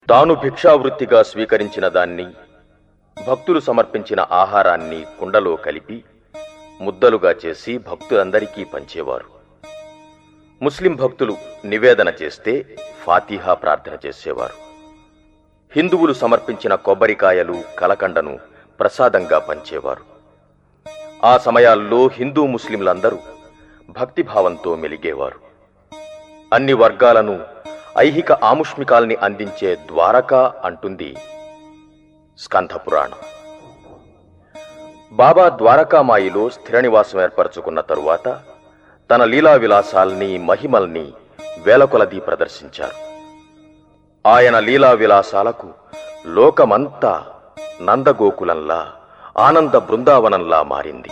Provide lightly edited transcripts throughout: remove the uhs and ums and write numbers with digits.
తాను భిక్షావృత్తిగా స్వీకరించిన దాన్ని, భక్తులు సమర్పించిన ఆహారాన్ని కుండలో కలిపి ముద్దలుగా చేసి భక్తులందరికీ పంచేవారు. ముస్లిం భక్తులు నివేదన చేస్తే ఫాతిహా ప్రార్థన చేసేవారు. హిందువులు సమర్పించిన కొబ్బరికాయలు, కలకండను ప్రసాదంగా పంచేవారు. ఆ సమయాల్లో హిందూ ముస్లింలందరూ భక్తిభావంతో మెలిగేవారు. అన్ని వర్గాలను ఐహిక ఆముష్మికాల్ని అందించే ద్వారకా అంటుంది స్కంధ పురాణం. బాబా ద్వారకామాయిలో స్థిర నివాసం ఏర్పరచుకున్న తరువాత తన లీలా విలాసాల్ని, మహిమల్ని వేలకొలదీ ప్రదర్శించారు. ఆయన లీలా విలాసాలకు లోకమంతా నందగోకులంలా, ఆనంద బృందావనంలా మారింది.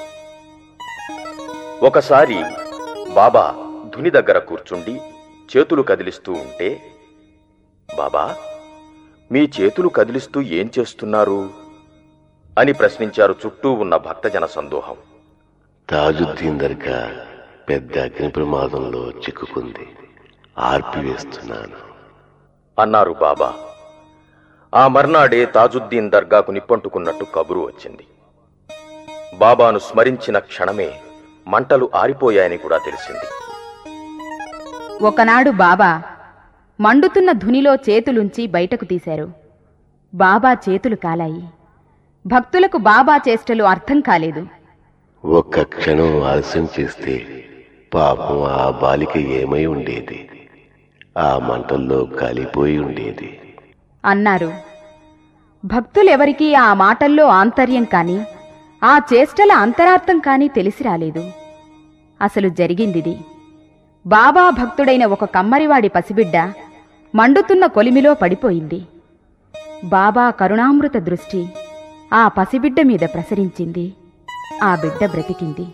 ఒకసారి బాబా ధుని దగ్గర కూర్చుండి చేతులు కదిలిస్తూ ఉంటే, బాబా, మీ చేతులు కదిలిస్తూ ఏం చేస్తున్నారు అని ప్రశ్నించారు చుట్టూ ఉన్న భక్తజన సందోహం. తాజుద్దీన్ దర్గా పెద్ద అగ్ని ప్రమాదంలో చిక్కుకుంది, ఆర్పివేస్తున్నాను అన్నారు బాబా. ఆ మర్నాడే తాజుద్దీన్ దర్గాకు నిప్పంటుకున్నట్టు కబురు వచ్చింది. బాబాను స్మరించిన క్షణమే మంటలు ఆరిపోయాయని కూడా తెలిసింది. ఒకనాడు బాబా మండుతున్న ధునిలో చేతులుంచి బయటకు తీశారు. బాబా చేతులు కాలాయి. భక్తులకు బాబా చేష్టలు అర్థం కాలేదు. ఒక్క క్షణం ఆలస్యం చేస్తే పాపం ఆ బాలిక ఏమై ఉండేది, ఆ మంటల్లో కాలిపోయి ఉండేది అన్నారు. భక్తులెవరికీ ఆ మాటల్లో ఆంతర్యం కాని, ఆ చేష్టల అంతరార్థం కాని తెలిసి రాలేదు. అసలు జరిగిందిది. బాబా భక్తుడైన ఒక కమ్మరివాడి పసిబిడ్డ మండుతున్న కొలిమిలో పడిపోయింది. బాబా కరుణామృత దృష్టి ఆ పసిబిడ్డ మీద ప్రసరించింది. ఆ బిడ్డ బ్రతికింది.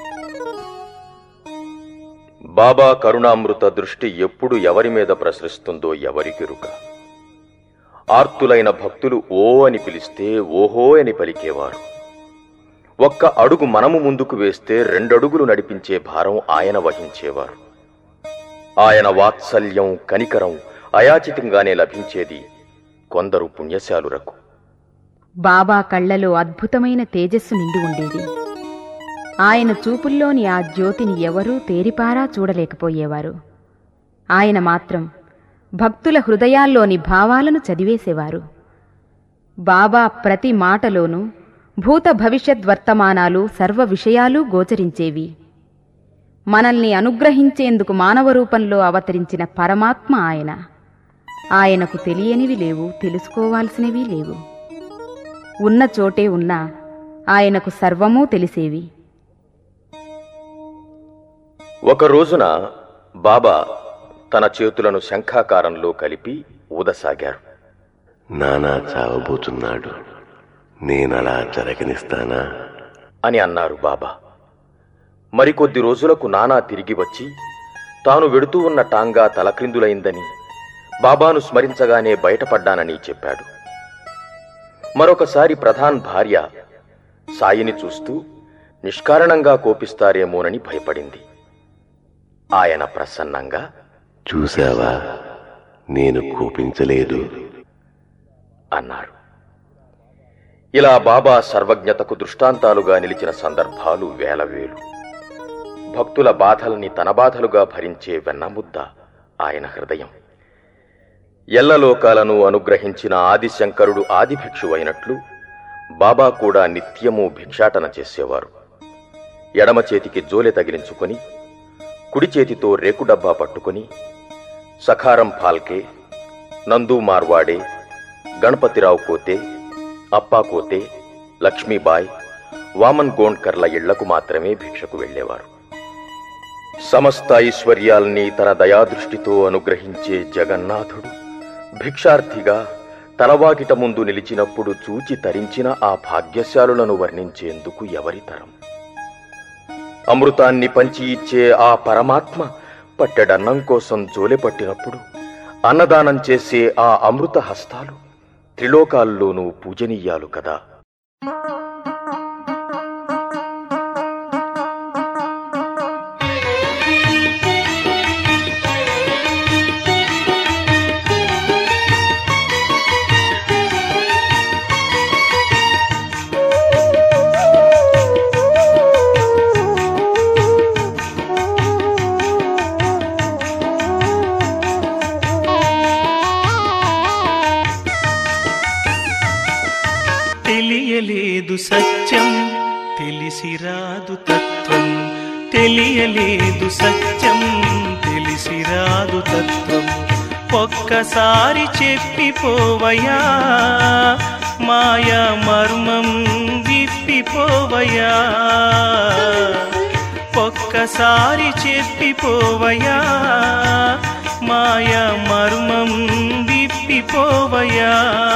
బాబా కరుణామృత దృష్టి ఎప్పుడు ఎవరి మీద ప్రసరిస్తుందో ఎవరికెరుక. ఆర్తులైన భక్తులు ఓ అని పిలిస్తే ఓహో అని పలికేవారు. ఒక్క అడుగు మనము ముందుకు వేస్తే 2 అడుగులు నడిపించే భారం ఆయన వహించేవారు. ఆయన వాత్సల్యం, కనికరం అయాచితంగానే లభించేది కొందరు పుణ్యశాలురకు. బాబా కళ్లలో అద్భుతమైన తేజస్సు నిండి ఉండేది. ఆయన చూపుల్లోని ఆ జ్యోతిని ఎవరూ తేరిపారా చూడలేకపోయేవారు. ఆయన మాత్రం భక్తుల హృదయాల్లోని భావాలను చదివేసేవారు. బాబా ప్రతి మాటలోనూ భూత భవిష్యద్వర్తమానాలు సర్వ విషయాలు గోచరించేవి. మనల్ని అనుగ్రహించేందుకు మానవ రూపంలో అవతరించిన పరమాత్మ ఆయన. ఆయనకు తెలియనివి లేవు, తెలుసుకోవాల్సినవి లేవు. ఉన్న చోటే ఉన్నా ఆయనకు సర్వమూ తెలిసేవి. ఒక రోజున బాబా తన చేతులను శంఖాకారంలో కలిపి ఊదసాగారు. నానా చావబోతున్నాడు, నేనలా జరగనిస్తానా అని అన్నారు బాబా. మరికొద్ది రోజులకు నానా తిరిగి వచ్చి తాను వెడుతూ ఉన్న టాంగా తలక్రిందులైందని, బాబాను స్మరించగానే బయటపడ్డానని చెప్పాడు. మరొకసారి ప్రధాన్ భార్య సాయిని చూస్తూ నిష్కారణంగా కోపిస్తారేమోనని భయపడింది. ఆయన ప్రసన్నంగా, చూశావా, నేను కోపించలేదు అన్నారు. ఇలా బాబా సర్వజ్ఞతకు దృష్టాంతాలుగా నిలిచిన సందర్భాలు వేలవేలు. భక్తుల బాధల్ని తన బాధలుగా భరించే వెన్నముద్ద ఆయన హృదయం. ఎల్లలోకాలను అనుగ్రహించిన ఆదిశంకరుడు ఆదిభిక్షువైనట్లు బాబా కూడా నిత్యము భిక్షాటన చేసేవారు. ఎడమ చేతికి జోలె తగిలించుకొని, కుడి చేతితో రేకు డబ్బా పట్టుకొని సఖారం ఫాల్కే, నందూ మార్వాడే, గణపతిరావు కోతే, అప్పా కోతే, లక్ష్మీబాయ్, వామన్ గోండ్కర్ల ఇళ్లకు మాత్రమే భిక్షకు వెళ్లేవారు. సమస్త ఐశ్వర్యాల్ని తన దయాదృష్టితో అనుగ్రహించే జగన్నాథుడు భిక్షార్థిగా తలవాకిట ముందు నిలిచినప్పుడు చూచి తరించిన ఆ భాగ్యశాలులను వర్ణించేందుకు ఎవరితరం? అమృతాన్ని పంచి ఇచ్చే ఆ పరమాత్మ పట్టెడన్నం కోసం జోలె పట్టినప్పుడు అన్నదానం చేసే ఆ అమృత హస్తాలు త్రిలోకాల్లోనూ పూజనీయాలు కదా. తెలియలేదు సత్యం తెలిసిరాదు తత్వం, తెలియలేదు సత్యం తెలిసిరాదు తత్వం. ఒక్కసారి చెప్పిపోవయా మాయా మర్మం విప్పిపోవయా, ఒక్కసారి చెప్పిపోవయా మాయా మర్మం విప్పిపోవయా.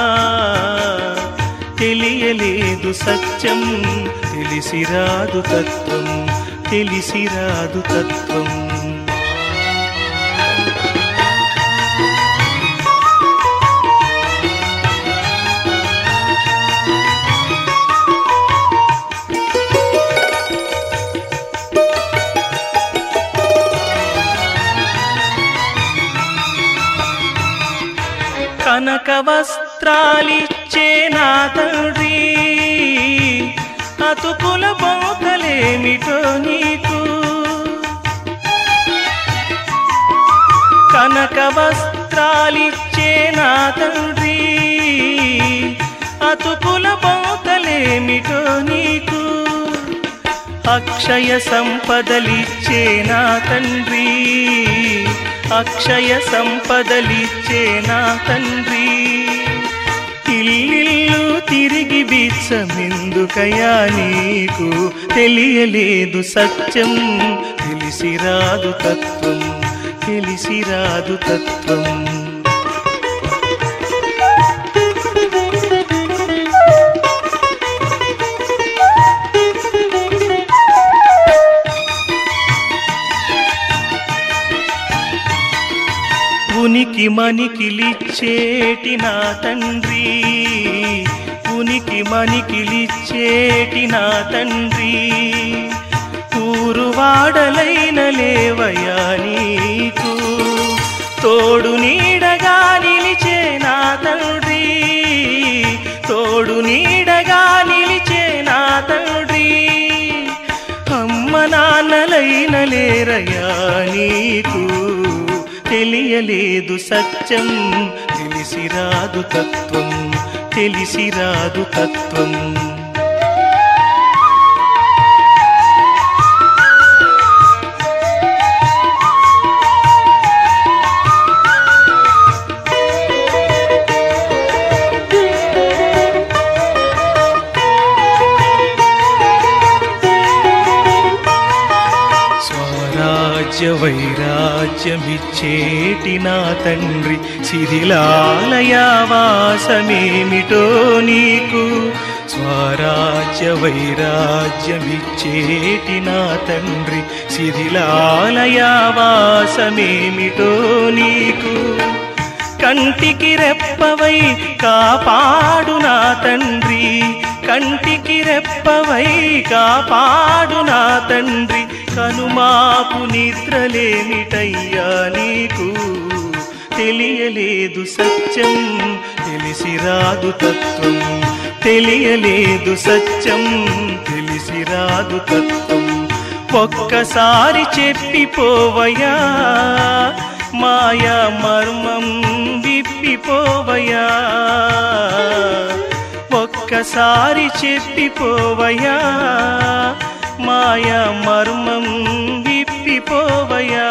తెలియలేదు సత్యం తెలిసిరాదు తత్వం, తెలిసిరాదు తత్వం. కనక వస్త్రాలిచ్చే నా తండ్రి, అతుకుల బోతలేమిటో నీకు. కనక వస్త్రాలిచ్చే నా తండ్రి, అతుకుల బోతలేమిటో నీకు. అక్షయ సంపదలిచ్చే నా తండ్రి, అక్షయ సంపదలిచ్చే నా తండ్రి. ఇల్లిల్లు తిరిగి బిచ్చమెందుకయా నీకు, తెలియలేదు సత్యం తెలిసిరాదు తత్వం, తెలిసిరాదు తత్వం. ఉనికి మనికిలిచ్చేటి నా తండ్రి, ఉనికి మనికిలిచ్చేటి నా తండ్రి. ఊరువాడలైన లేవయా నీకు, తోడు నీడగా నిలిచే నా తండ్రి, తోడు నీడగా నిలిచే నా తండ్రి. అమ్మ నాన్నలైన లేరయా నీకు, తెలియలేదు సత్యం తెలిసిరాదు తత్వం, తెలిసిరాదు తత్వం. స్వరాజ్య వైరాజ్యమిచ్చేటి నా తండ్రి, శిథిలాలయావాసమేమిటో నీకు. స్వరాజ్య వైరాజ్యమిచ్చేటి నా తండ్రి, శిథిలాలయావాసమేమిటో నీకు. కంటికి రెప్పవై కాపాడు నా తండ్రి, కంటికి రెప్పవై కాపాడు నా తండ్రి. కనుమాపు నిద్రలేమిటయ్యా నీకు, తెలియలేదు సత్యం తెలిసిరాదు తత్వం, తెలియలేదు సత్యం తెలిసిరాదు తత్వం. ఒక్కసారి చెప్పిపోవయా మాయా మర్మం విప్పిపోవయా, ఒక్కసారి చెప్పిపోవయా మాయా మర్మం విప్పిపోవయా.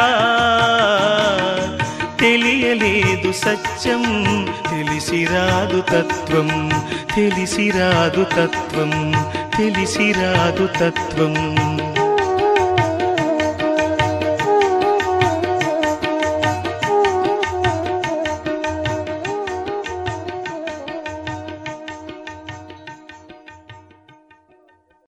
తెలియలేదు సత్యం తెలిసిరాదు తత్వం, తెలిసిరాదు తత్వం, తెలిసిరాదు తత్వం.